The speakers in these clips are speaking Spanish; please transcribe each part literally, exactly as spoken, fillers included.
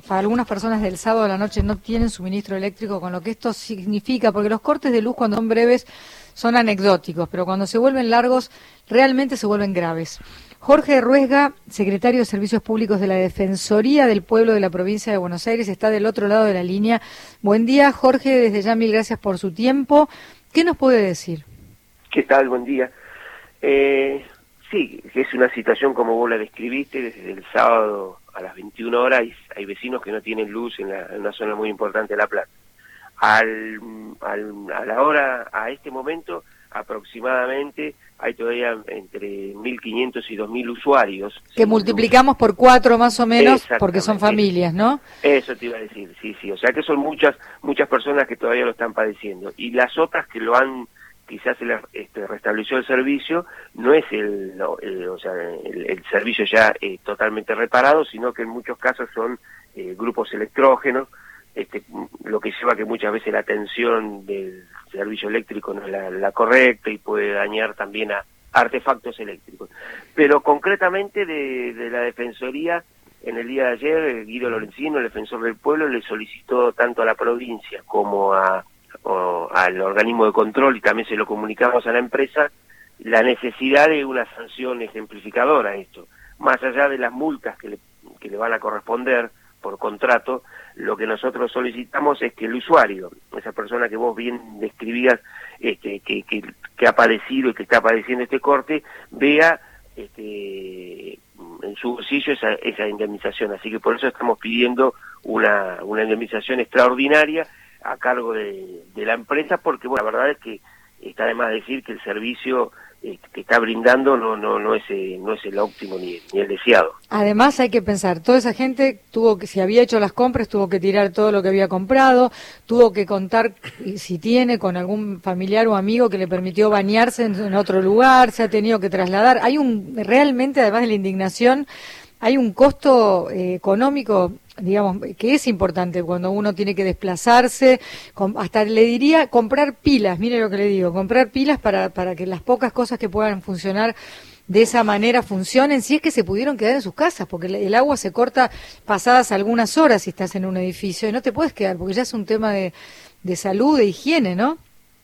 para algunas personas del sábado a la noche no tienen suministro eléctrico, con lo que esto significa, porque los cortes de luz cuando son breves son anecdóticos, pero cuando se vuelven largos realmente se vuelven graves. Jorge Ruesga, secretario de Servicios Públicos de la Defensoría del Pueblo de la Provincia de Buenos Aires, está del otro lado de la línea. Buen día, Jorge, desde ya mil gracias por su tiempo. ¿Qué nos puede decir? ¿Qué tal? Buen día. Eh, sí, es una situación como vos la describiste, desde el sábado a las veintiuna horas hay, hay vecinos que no tienen luz en, la, en una zona muy importante de La Plata. Al, al, a la hora, a este momento, aproximadamente hay todavía entre mil quinientos y dos mil usuarios. Que multiplicamos luz por cuatro más o menos, porque son familias, ¿no? Eso te iba a decir, sí, sí. O sea que son muchas muchas personas que todavía lo están padeciendo. Y las otras que lo han, quizás se les este, restableció el servicio, no es el, el o sea, el, el servicio ya eh, totalmente reparado, sino que en muchos casos son eh, grupos electrógenos, este, lo que lleva a que muchas veces la tensión del servicio eléctrico no es la, la correcta y puede dañar también a artefactos eléctricos. Pero concretamente de, de la Defensoría, en el día de ayer, Guido Lorenzino, el defensor del pueblo, le solicitó tanto a la provincia como a, o, al organismo de control, y también se lo comunicamos a la empresa, la necesidad de una sanción ejemplificadora a esto. Más allá de las multas que le, que le van a corresponder por contrato, lo que nosotros solicitamos es que el usuario, esa persona que vos bien describías, este, que, que, que ha padecido y que está padeciendo este corte, vea este, en su bolsillo esa, esa indemnización. Así que por eso estamos pidiendo una, una indemnización extraordinaria a cargo de, de la empresa, porque bueno, la verdad es que está de más decir que el servicio eh, que está brindando no no no es eh, no es el óptimo ni, ni el deseado. Además hay que pensar, toda esa gente tuvo que, si había hecho las compras, tuvo que tirar todo lo que había comprado, tuvo que contar si tiene con algún familiar o amigo que le permitió bañarse en, en otro lugar, se ha tenido que trasladar. Hay un, realmente, además de la indignación, hay un costo eh, económico, digamos, que es importante cuando uno tiene que desplazarse, con, hasta le diría comprar pilas, mire lo que le digo, comprar pilas para, para que las pocas cosas que puedan funcionar de esa manera funcionen, si es que se pudieron quedar en sus casas, porque el agua se corta pasadas algunas horas si estás en un edificio, y no te puedes quedar, porque ya es un tema de, de salud, de higiene, ¿no?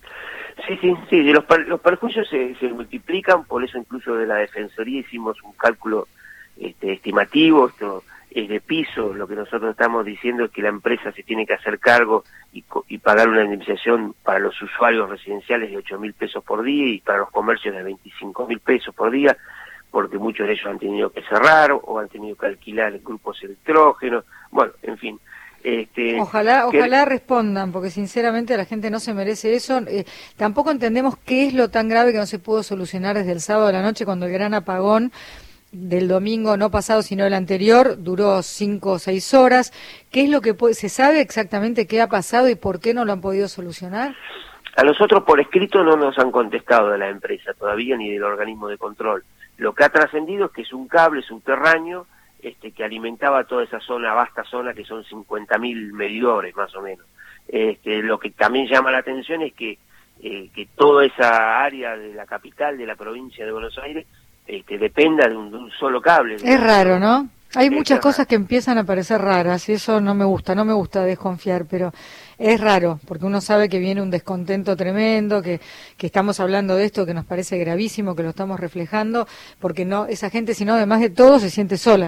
Sí, sí, sí, los, los perjuicios se, se multiplican, por eso incluso de la Defensoría hicimos un cálculo este, estimativo, esto es de piso. Lo que nosotros estamos diciendo es que la empresa se tiene que hacer cargo y, y pagar una indemnización para los usuarios residenciales de ocho mil pesos por día y para los comercios de veinticinco mil pesos por día, porque muchos de ellos han tenido que cerrar o han tenido que alquilar grupos electrógenos, bueno, en fin. Este, ojalá que... ojalá respondan, porque sinceramente la gente no se merece eso. Eh, tampoco entendemos qué es lo tan grave que no se pudo solucionar desde el sábado a la noche, cuando el gran apagón del domingo no pasado sino el anterior duró cinco o seis horas. ¿Qué es lo que puede, se sabe exactamente qué ha pasado y por qué no lo han podido solucionar? A nosotros por escrito no nos han contestado de la empresa todavía ni del organismo de control. Lo que ha trascendido es que es un cable subterráneo este, que alimentaba toda esa zona, vasta zona, que son cincuenta mil medidores más o menos. Este, lo que también llama la atención es que, eh, que toda esa área de la capital, de la provincia de Buenos Aires, este, dependa de un, de un solo cable. Es raro, ¿no? Hay muchas cosas que empiezan a parecer raras y eso no me gusta, no me gusta desconfiar, pero es raro, porque uno sabe que viene un descontento tremendo, que, que estamos hablando de esto, que nos parece gravísimo, que lo estamos reflejando, porque no esa gente, sino además de todo, se siente sola.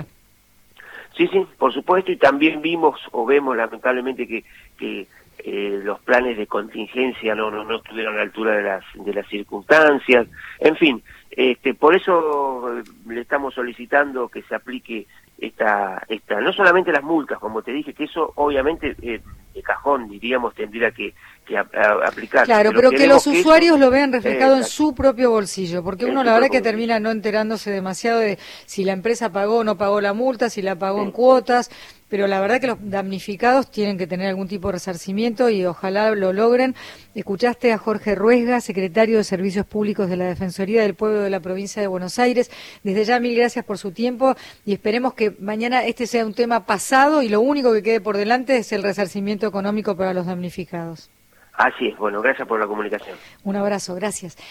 Sí, sí, por supuesto, y también vimos o vemos lamentablemente que, que eh, los planes de contingencia no, no, no estuvieron a la altura de las, de las circunstancias, en fin, este, por eso le estamos solicitando que se aplique esta, esta, no solamente las multas, como te dije, que eso obviamente eh, de cajón, diríamos, tendría que, que a, a, aplicar. Claro, pero, pero que los que usuarios eso, lo vean reflejado eh, en su propio bolsillo, porque uno la verdad que termina bolsillo. no enterándose demasiado de si la empresa pagó o no pagó la multa, si la pagó sí. en cuotas, pero la verdad que los damnificados tienen que tener algún tipo de resarcimiento y ojalá lo logren. Escuchaste a Jorge Ruesga, secretario de Servicios Públicos de la Defensoría del Pueblo de la Provincia de Buenos Aires. Desde ya mil gracias por su tiempo y esperemos que mañana este sea un tema pasado y lo único que quede por delante es el resarcimiento económico para los damnificados. Así es, bueno, gracias por la comunicación. Un abrazo, gracias.